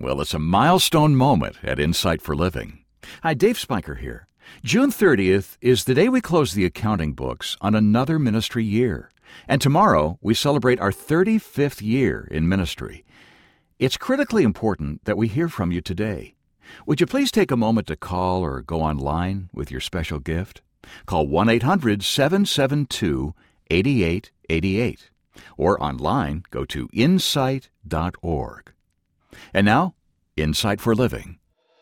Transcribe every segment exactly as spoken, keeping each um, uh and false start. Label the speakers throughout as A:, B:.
A: Well, it's a milestone moment at Insight for Living. Hi, Dave Spiker here. June thirtieth is the day we close the accounting books on another ministry year. And tomorrow, we celebrate our thirty-fifth year in ministry. It's critically important that we hear from you today. Would you please take a moment to call or go online with your special gift? Call one eight hundred seven seven two eight eight eight eight. Or online, go to insight dot org. And now, Insight for Living.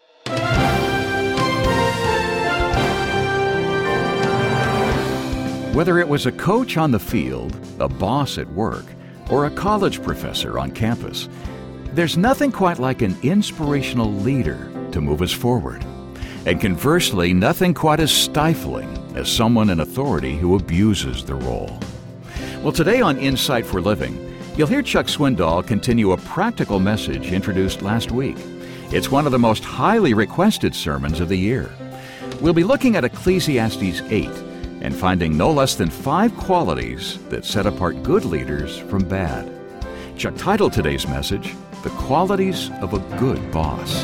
A: Whether it was a coach on the field, a boss at work, or a college professor on campus, there's nothing quite like an inspirational leader to move us forward. And conversely, nothing quite as stifling as someone in authority who abuses the role. Well, today on Insight for Living, you'll hear Chuck Swindoll continue a practical message introduced last week. It's one of the most highly requested sermons of the year. We'll be looking at Ecclesiastes eight and finding no less than five qualities that set apart good leaders from bad. Chuck titled today's message, The Qualities of a Good Boss.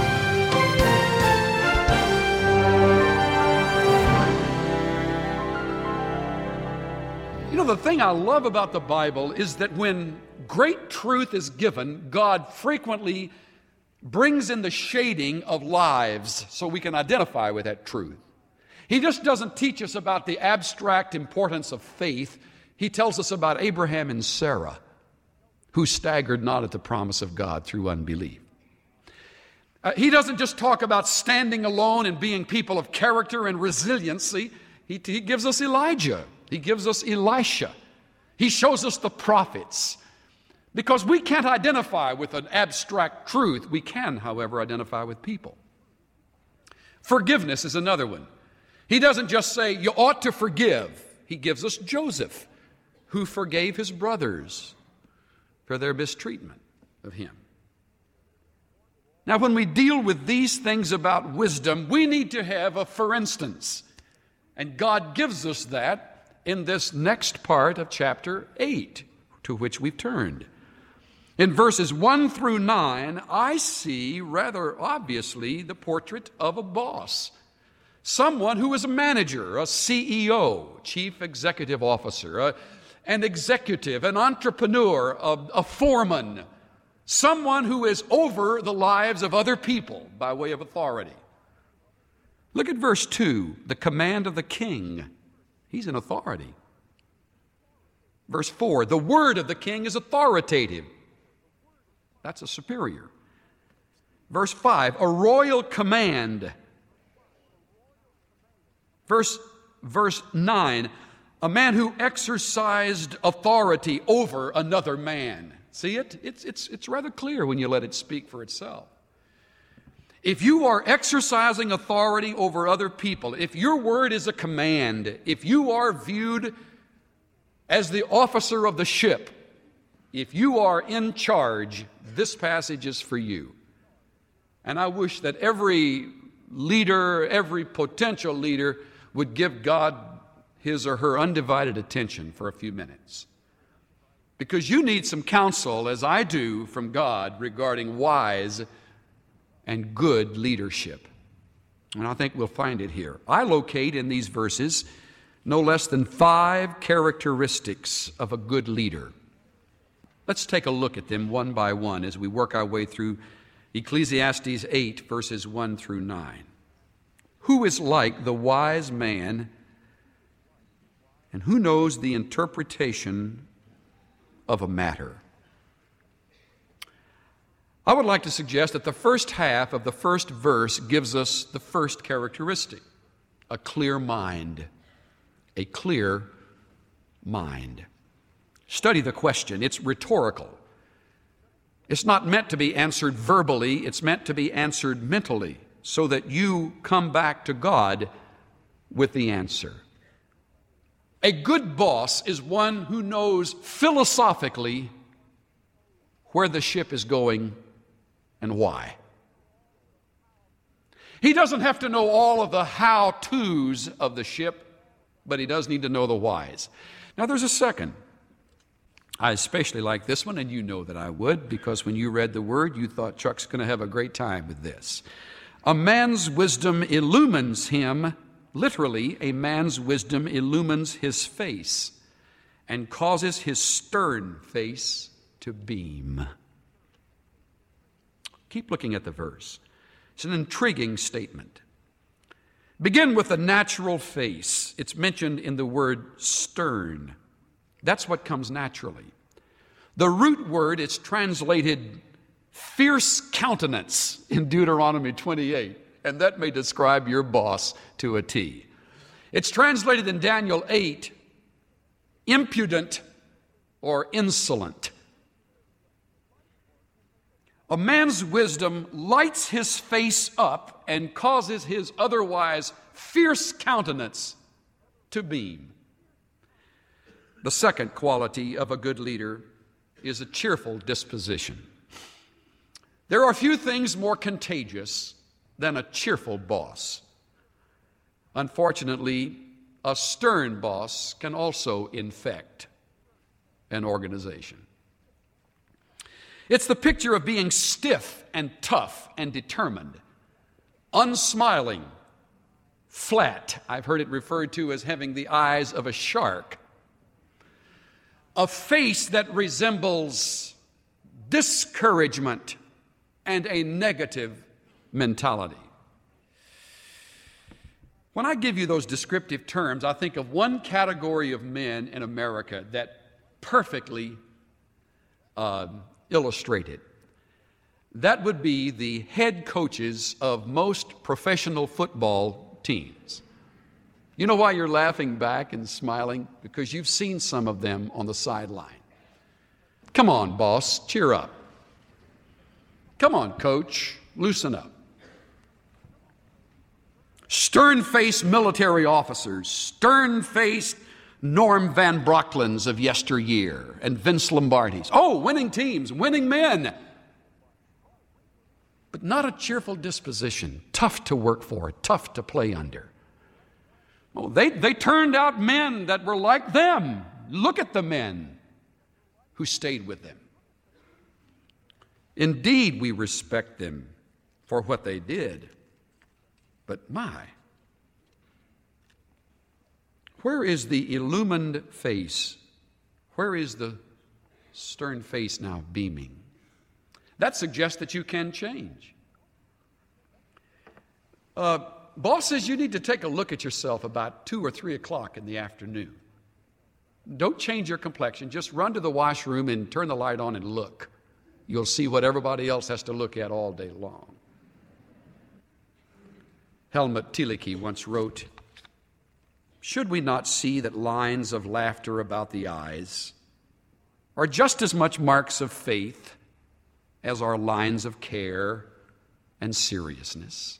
B: You know, the thing I love about the Bible is that when great truth is given, God frequently brings in the shading of lives so we can identify with that truth. He just doesn't teach us about the abstract importance of faith. He tells us about Abraham and Sarah, who staggered not at the promise of God through unbelief. Uh, he doesn't just talk about standing alone and being people of character and resiliency. He, he gives us Elijah. He gives us Elisha. He shows us the prophets. Because we can't identify with an abstract truth. We can, however, identify with people. Forgiveness is another one. He doesn't just say, you ought to forgive. He gives us Joseph, who forgave his brothers for their mistreatment of him. Now, when we deal with these things about wisdom, we need to have a for instance. And God gives us that in this next part of chapter eight, to which we've turned. In verses one through nine, I see rather obviously the portrait of a boss. Someone who is a manager, a C E O, chief executive officer, a, an executive, an entrepreneur, a, a foreman, someone who is over the lives of other people by way of authority. Look at verse two, the command of the king. He's an authority. Verse four, the word of the king is authoritative. That's a superior. Verse five, a royal command. Verse, verse nine, a man who exercised authority over another man. See it? It's, it's, it's rather clear when you let it speak for itself. If you are exercising authority over other people, if your word is a command, if you are viewed as the officer of the ship, if you are in charge, this passage is for you. And I wish that every leader, every potential leader would give God his or her undivided attention for a few minutes. Because you need some counsel, as I do, from God regarding wise and good leadership. And I think we'll find it here. I locate in these verses no less than five characteristics of a good leader. Let's take a look at them one by one as we work our way through Ecclesiastes eight, verses one through nine. Who is like the wise man, and who knows the interpretation of a matter? I would like to suggest that the first half of the first verse gives us the first characteristic, a clear mind. A clear mind. Study the question. It's rhetorical. It's not meant to be answered verbally. It's meant to be answered mentally so that you come back to God with the answer. A good boss is one who knows philosophically where the ship is going and why. He doesn't have to know all of the how-tos of the ship, but he does need to know the whys. Now, there's a second I especially like this one, and you know that I would, because when you read the word, you thought Chuck's going to have a great time with this. A man's wisdom illumines him. Literally, a man's wisdom illumines his face and causes his stern face to beam. Keep looking at the verse. It's an intriguing statement. Begin with the natural face. It's mentioned in the word stern. That's what comes naturally. The root word is translated fierce countenance in Deuteronomy twenty-eight, and that may describe your boss to a T. It's translated in Daniel eight, impudent or insolent. A man's wisdom lights his face up and causes his otherwise fierce countenance to beam. The second quality of a good leader is a cheerful disposition. There are few things more contagious than a cheerful boss. Unfortunately, a stern boss can also infect an organization. It's the picture of being stiff and tough and determined, unsmiling, flat. I've heard it referred to as having the eyes of a shark. A face that resembles discouragement and a negative mentality. When I give you those descriptive terms, I think of one category of men in America that perfectly uh, illustrate it. That would be the head coaches of most professional football teams. You know why you're laughing back and smiling? Because you've seen some of them on the sideline. Come on, boss, cheer up. Come on, coach, loosen up. Stern-faced military officers, stern-faced Norm Van Brocklins of yesteryear and Vince Lombardi's. Oh, winning teams, winning men. But not a cheerful disposition, tough to work for, tough to play under. Oh, they, they turned out men that were like them. Look at the men who stayed with them. Indeed, we respect them for what they did. But my, where is the illumined face? Where is the stern face now beaming? That suggests that you can change. Uh, bosses, you need to take a look at yourself about two or three o'clock in the afternoon. Don't change your complexion. Just run to the washroom and turn the light on and look. You'll see what everybody else has to look at all day long. Helmut Thielicke once wrote, "Should we not see that lines of laughter about the eyes are just as much marks of faith as are lines of care and seriousness?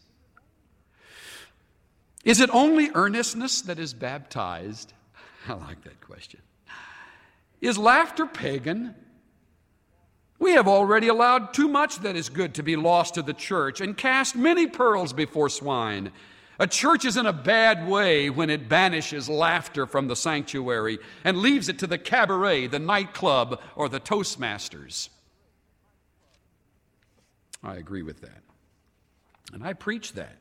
B: Is it only earnestness that is baptized?" I like that question. Is laughter pagan? We have already allowed too much that is good to be lost to the church and cast many pearls before swine. A church is in a bad way when it banishes laughter from the sanctuary and leaves it to the cabaret, the nightclub, or the Toastmasters. I agree with that. And I preach that.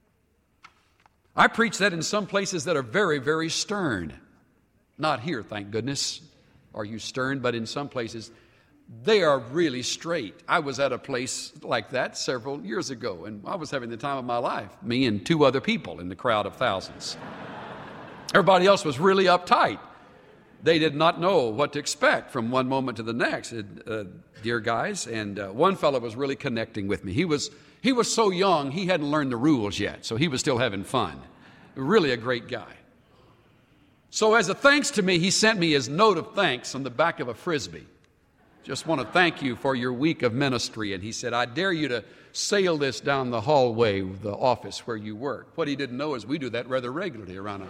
B: I preach that in some places that are very, very stern. Not here, thank goodness, are you stern, but in some places they are really straight. I was at a place like that several years ago, and I was having the time of my life, me and two other people in the crowd of thousands. Everybody else was really uptight. They did not know what to expect from one moment to the next, uh, dear guys. And uh, one fellow was really connecting with me. He was, he was so young, he hadn't learned the rules yet, so he was still having fun. Really a great guy. So as a thanks to me, he sent me his note of thanks on the back of a Frisbee. Just want to thank you for your week of ministry. And he said, I dare you to sail this down the hallway, the office where you work. What he didn't know is we do that rather regularly around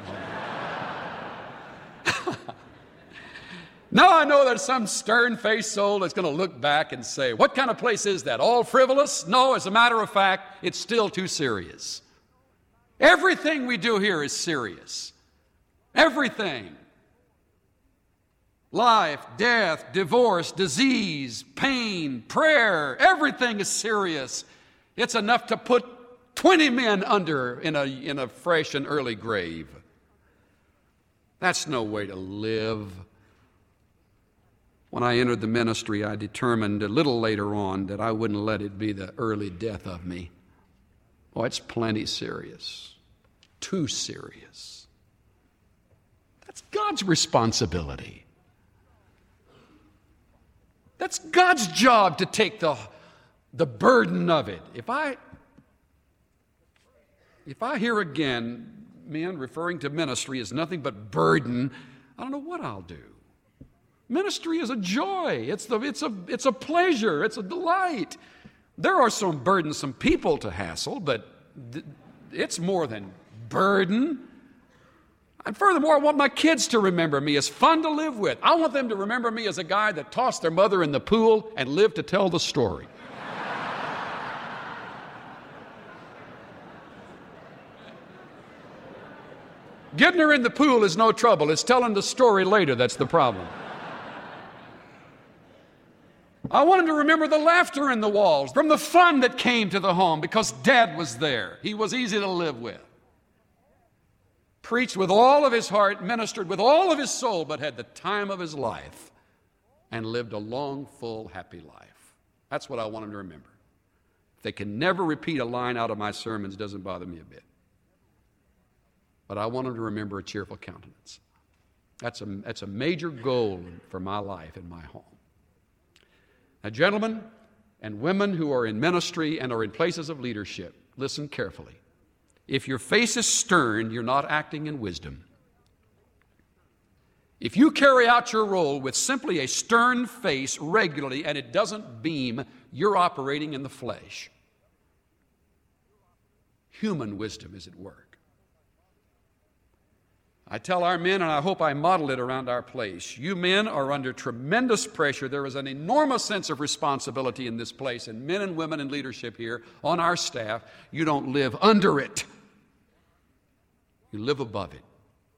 B: our home. Now I know there's some stern-faced soul that's going to look back and say, what kind of place is that? All frivolous? No, as a matter of fact, it's still too serious. Everything we do here is serious. Everything. Life, death, divorce, disease, pain, prayer, everything is serious. It's enough to put twenty men under in a, in a fresh and early grave. That's no way to live. When I entered the ministry, I determined a little later on that I wouldn't let it be the early death of me. Oh, it's plenty serious. Too serious. That's God's responsibility. That's God's job to take the, the burden of it. If I, if I hear again men referring to ministry as nothing but burden, I don't know what I'll do. Ministry is a joy. It's, the, it's, a, it's a pleasure. It's a delight. There are some burdensome people to hassle, but th- it's more than burden. And furthermore, I want my kids to remember me as fun to live with. I want them to remember me as a guy that tossed their mother in the pool and lived to tell the story. Getting her in the pool is no trouble. It's telling the story later that's the problem. I want him to remember the laughter in the walls from the fun that came to the home because Dad was there. He was easy to live with. Preached with all of his heart, ministered with all of his soul, but had the time of his life and lived a long, full, happy life. That's what I want him to remember. If they can never repeat a line out of my sermons, it doesn't bother me a bit. But I want him to remember a cheerful countenance. That's a, that's a major goal for my life and my home. Now, gentlemen and women who are in ministry and are in places of leadership, listen carefully. If your face is stern, you're not acting in wisdom. If you carry out your role with simply a stern face regularly and it doesn't beam, you're operating in the flesh. Human wisdom is at work. I tell our men, and I hope I model it around our place, you men are under tremendous pressure. There is an enormous sense of responsibility in this place, and men and women in leadership here on our staff, you don't live under it. You live above it.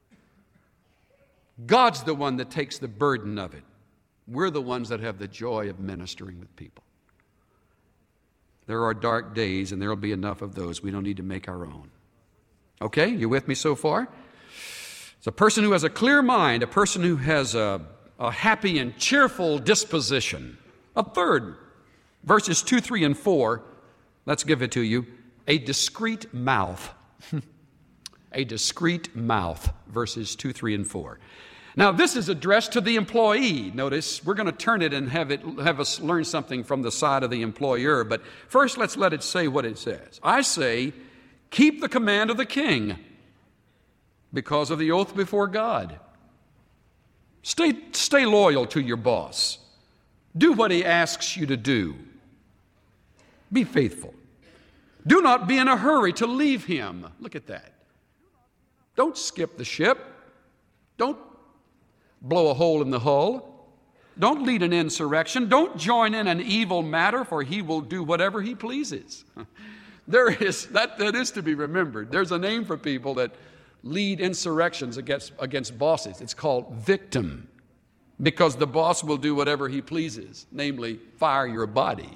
B: God's the one that takes the burden of it. We're the ones that have the joy of ministering with people. There are dark days, and there will be enough of those. We don't need to make our own. Okay, you with me so far? It's a person who has a clear mind, a person who has a, a happy and cheerful disposition. A third, verses two, three, and four, let's give it to you, a discreet mouth. A discreet mouth, verses two, three, and four. Now, this is addressed to the employee. Notice, we're going to turn it and have it have us learn something from the side of the employer. But first, let's let it say what it says. I say, keep the command of the king because of the oath before God. Stay, stay loyal to your boss. Do what he asks you to do. Be faithful. Do not be in a hurry to leave him. Look at that. Don't skip the ship. Don't blow a hole in the hull. Don't lead an insurrection. Don't join in an evil matter, for he will do whatever he pleases. There is, that, that is to be remembered. There's a name for people that lead insurrections against, against bosses. It's called victim, because the boss will do whatever he pleases, namely fire your body.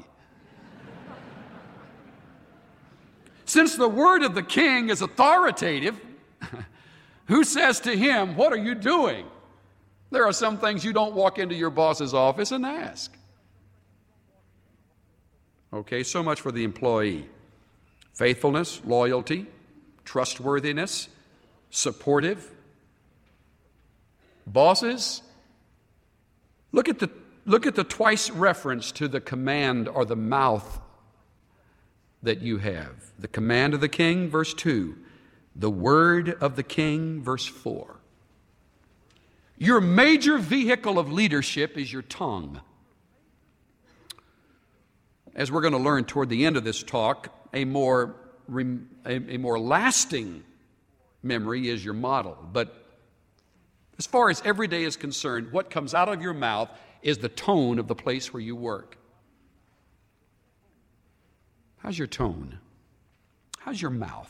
B: Since the word of the king is authoritative, who says to him, what are you doing? There are some things you don't walk into your boss's office and ask. Okay, so much for the employee. Faithfulness, loyalty, trustworthiness, supportive. Bosses, look at the look at the twice reference to the command or the mouth that you have. The command of the king, verse two. The word of the king, verse four. Your major vehicle of leadership is your tongue. As we're going to learn toward the end of this talk, a more, a, a more lasting memory is your model. But as far as every day is concerned, what comes out of your mouth is the tone of the place where you work. How's your tone? How's your mouth?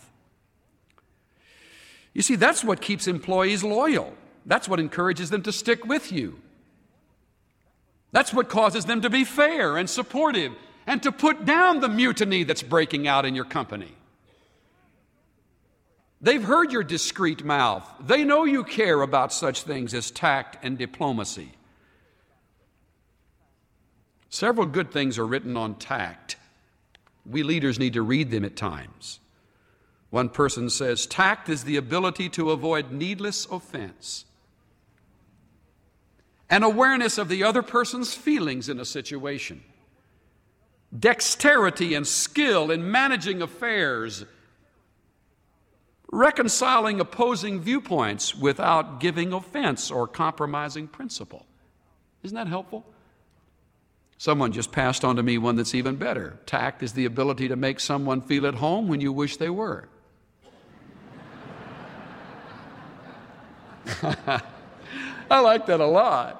B: You see, that's what keeps employees loyal. That's what encourages them to stick with you. That's what causes them to be fair and supportive and to put down the mutiny that's breaking out in your company. They've heard your discreet mouth. They know you care about such things as tact and diplomacy. Several good things are written on tact. We leaders need to read them at times. One person says, tact is the ability to avoid needless offense. An awareness of the other person's feelings in a situation. Dexterity and skill in managing affairs. Reconciling opposing viewpoints without giving offense or compromising principle. Isn't that helpful? Someone just passed on to me one that's even better. Tact is the ability to make someone feel at home when you wish they were. I like that a lot.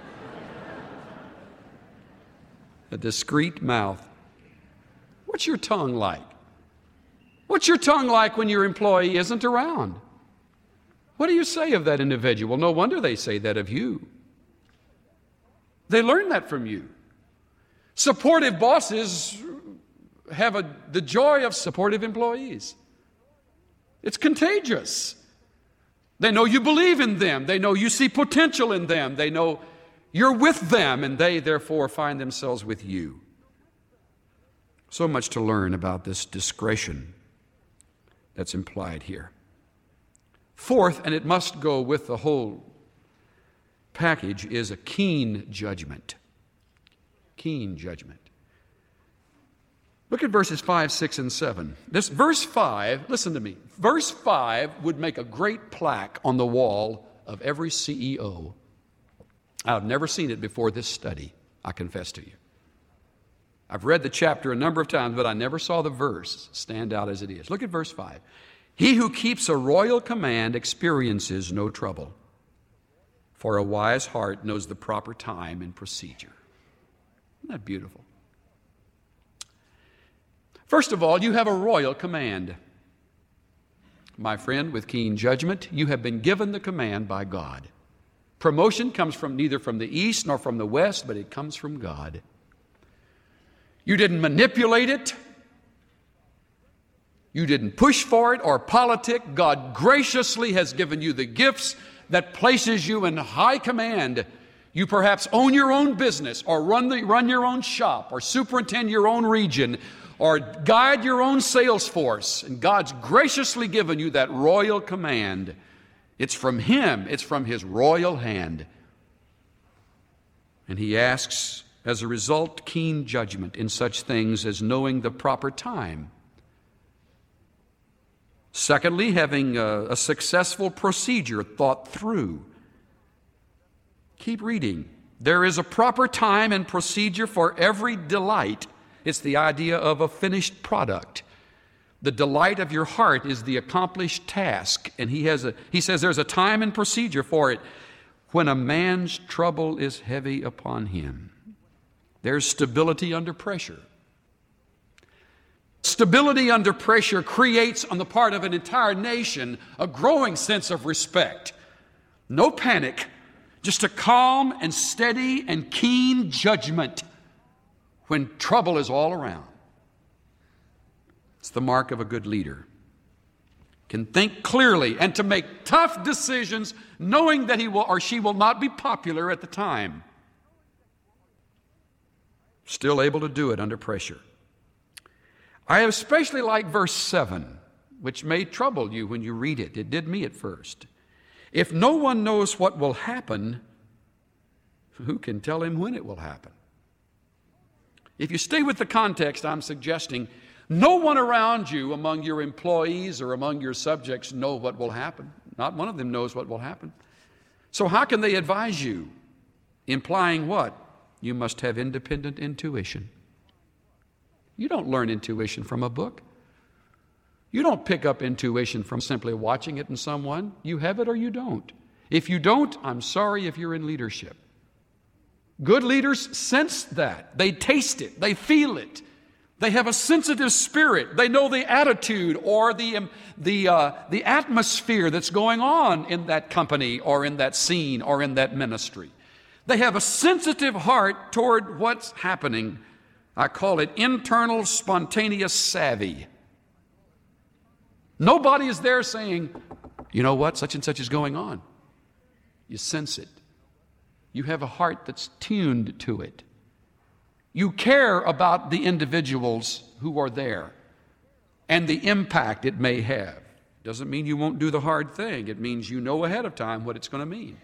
B: A discreet mouth. What's your tongue like? What's your tongue like when your employee isn't around? What do you say of that individual? No wonder they say that of you. They learn that from you. Supportive bosses have a, the joy of supportive employees. It's contagious. They know you believe in them. They know you see potential in them. They know you're with them, and they therefore find themselves with you. So much to learn about this discretion that's implied here. Fourth, and it must go with the whole package, is a keen judgment. Keen judgment. Look at verses five, six, and seven. This verse five, listen to me. Verse five would make a great plaque on the wall of every C E O. I've never seen it before this study, I confess to you. I've read the chapter a number of times, but I never saw the verse stand out as it is. Look at verse five. He who keeps a royal command experiences no trouble, for a wise heart knows the proper time and procedure. Isn't that beautiful? First of all, you have a royal command. My friend, with keen judgment, you have been given the command by God. Promotion comes from neither from the east nor from the west, but it comes from God. You didn't manipulate it. You didn't push for it or politic. God graciously has given you the gifts that places you in high command. You perhaps own your own business or run, the, run your own shop or superintend your own region or guide your own sales force. And God's graciously given you that royal command. It's from Him. It's from His royal hand. And He asks, as a result, keen judgment in such things as knowing the proper time. Secondly, having a, a successful procedure thought through. Keep reading. There is a proper time and procedure for every delight. It's the idea of a finished product. The delight of your heart is the accomplished task. And he has a, he says there's a time and procedure for it. When a man's trouble is heavy upon him, there's stability under pressure. Stability under pressure creates on the part of an entire nation a growing sense of respect. No panic, just a calm and steady and keen judgment when trouble is all around. It's the mark of a good leader. Can think clearly and to make tough decisions knowing that he will or she will not be popular at the time. Still able to do it under pressure. I especially like verse seven, which may trouble you when you read it. It did me at first. If no one knows what will happen, who can tell him when it will happen? If you stay with the context, I'm suggesting no one around you among your employees or among your subjects know what will happen. Not one of them knows what will happen. So how can they advise you? Implying what? You must have independent intuition. You don't learn intuition from a book. You don't pick up intuition from simply watching it in someone. You have it or you don't. If you don't, I'm sorry if you're in leadership. Good leaders sense that. They taste it. They feel it. They have a sensitive spirit. They know the attitude or the, the, uh, the atmosphere that's going on in that company or in that scene or in that ministry. They have a sensitive heart toward what's happening. I call it internal spontaneous savvy. Nobody is there saying, you know what, such and such is going on. You sense it. You have a heart that's tuned to it. You care about the individuals who are there and the impact it may have. Doesn't mean you won't do the hard thing. It means you know ahead of time what it's going to mean.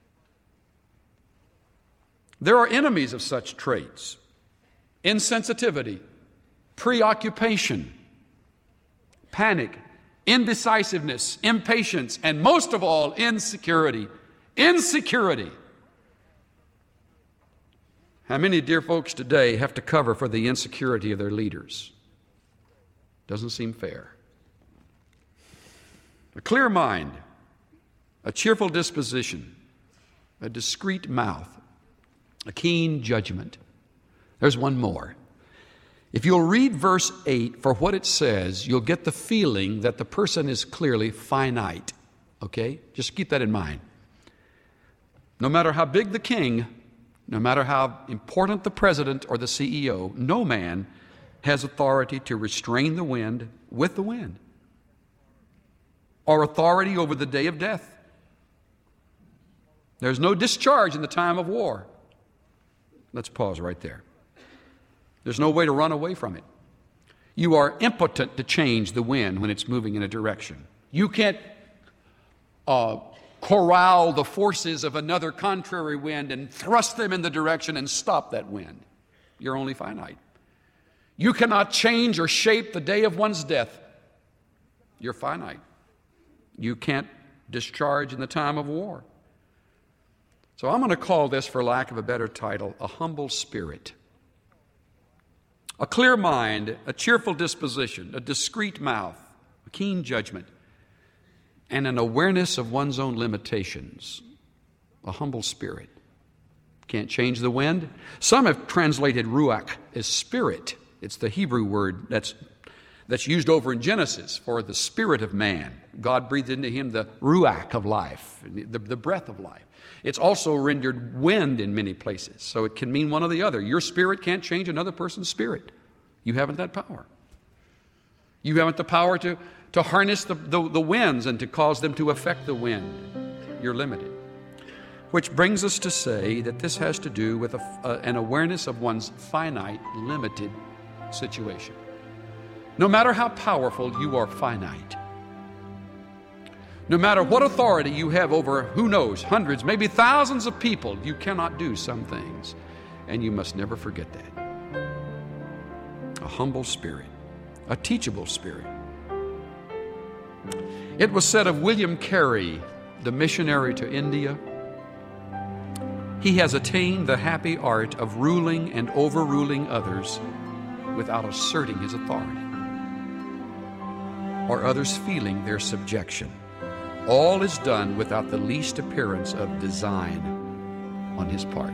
B: There are enemies of such traits: insensitivity, preoccupation, panic, indecisiveness, impatience, and most of all, insecurity. Insecurity. How many dear folks today have to cover for the insecurity of their leaders? Doesn't seem fair. A clear mind, a cheerful disposition, a discreet mouth, a keen judgment. There's one more. If you'll read verse eight for what it says, you'll get the feeling that the person is clearly finite. Okay? Just keep that in mind. No matter how big the king, no matter how important the president or the C E O, no man has authority to restrain the wind with the wind, or authority over the day of death. There's no discharge in the time of war. Let's pause right there. There's no way to run away from it. You are impotent to change the wind when it's moving in a direction. You can't uh, corral the forces of another contrary wind and thrust them in the direction and stop that wind. You're only finite. You cannot change or shape the day of one's death. You're finite. You can't discharge in the time of war. So I'm going to call this, for lack of a better title, a humble spirit. A clear mind, a cheerful disposition, a discreet mouth, a keen judgment, and an awareness of one's own limitations. A humble spirit. Can't change the wind. Some have translated ruach as spirit. It's the Hebrew word that's that's used over in Genesis for the spirit of man. God breathed into him the ruach of life, the, the breath of life. It's also rendered wind in many places, so it can mean one or the other. Your spirit can't change another person's spirit. You haven't that power. You haven't the power to, to harness the, the, the winds and to cause them to affect the wind. You're limited. Which brings us to say that this has to do with a, uh, an awareness of one's finite, limited situation. No matter how powerful, you are finite. No matter what authority you have over, who knows, hundreds, maybe thousands of people, you cannot do some things. And you must never forget that. A humble spirit, a teachable spirit. It was said of William Carey, the missionary to India, he has attained the happy art of ruling and overruling others without asserting his authority or others feeling their subjection. All is done without the least appearance of design on his part.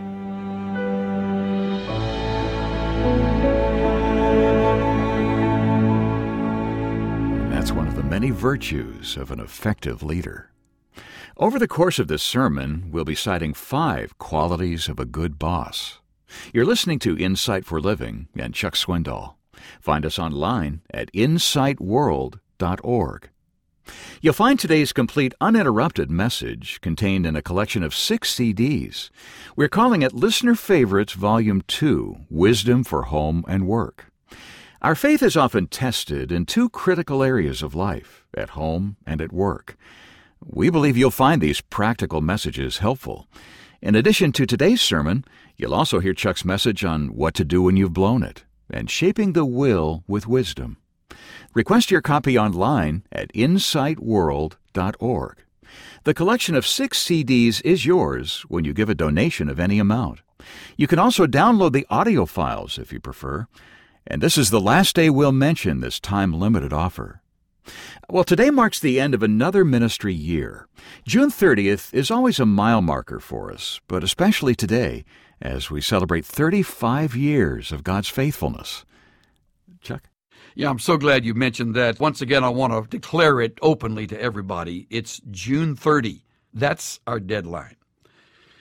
A: That's one of the many virtues of an effective leader. Over the course of this sermon, we'll be citing five qualities of a good boss. You're listening to Insight for Living and Chuck Swindoll. Find us online at insight world dot org. You'll find today's complete uninterrupted message contained in a collection of six C Ds. We're calling it Listener Favorites Volume two, Wisdom for Home and Work. Our faith is often tested in two critical areas of life, at home and at work. We believe you'll find these practical messages helpful. In addition to today's sermon, you'll also hear Chuck's message on what to do when you've blown it and shaping the will with wisdom. Request your copy online at insight world dot org. The collection of six C Ds is yours when you give a donation of any amount. You can also download the audio files if you prefer. And this is the last day we'll mention this time-limited offer. Well, today marks the end of another ministry year. June thirtieth is always a mile marker for us, but especially today as we celebrate thirty-five years of God's faithfulness. Chuck?
B: Yeah, I'm so glad you mentioned that. Once again, I want to declare it openly to everybody. It's June thirtieth. That's our deadline.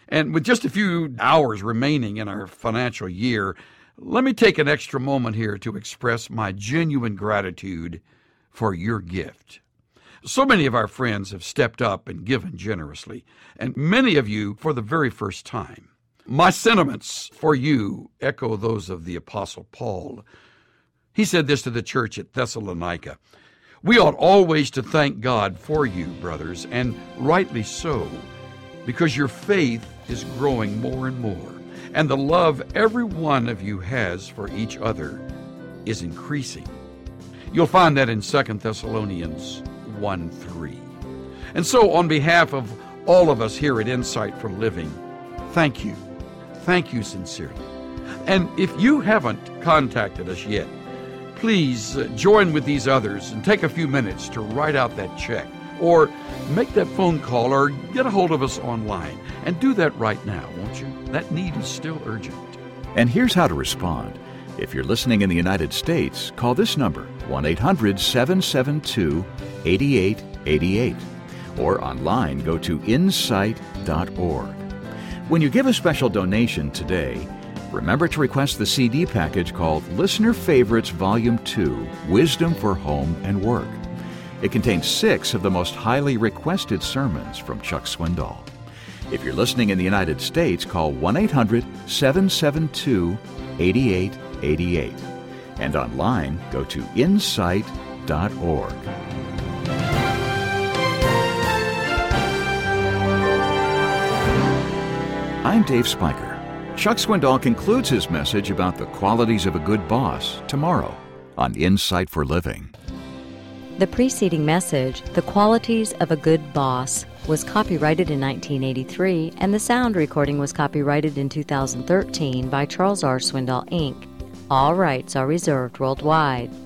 B: And with just a few hours remaining in our financial year, let me take an extra moment here to express my genuine gratitude for your gift. So many of our friends have stepped up and given generously, and many of you for the very first time. My sentiments for you echo those of the Apostle Paul. He said this to the church at Thessalonica: "We ought always to thank God for you, brothers, and rightly so, because your faith is growing more and more, and the love every one of you has for each other is increasing." You'll find that in Second Thessalonians one three. And so, on behalf of all of us here at Insight for Living, thank you. Thank you sincerely. And if you haven't contacted us yet, please uh, join with these others and take a few minutes to write out that check, or make that phone call, or get a hold of us online. And do that right now, won't you? That need is still urgent.
A: And here's how to respond. If you're listening in the United States, call this number, one eight hundred seven seven two eight eight eight eight. Or online, go to insight dot org. When you give a special donation today, remember to request the C D package called Listener Favorites Volume two, Wisdom for Home and Work. It contains six of the most highly requested sermons from Chuck Swindoll. If you're listening in the United States, call one eight hundred seven seven two eight eight eight eight. And online, go to insight dot org. I'm Dave Spiker. Chuck Swindoll concludes his message about the qualities of a good boss tomorrow on Insight for Living.
C: The preceding message, The Qualities of a Good Boss, was copyrighted in nineteen eighty-three, and the sound recording was copyrighted in two thousand thirteen by Charles R. Swindoll, Incorporated. All rights are reserved worldwide.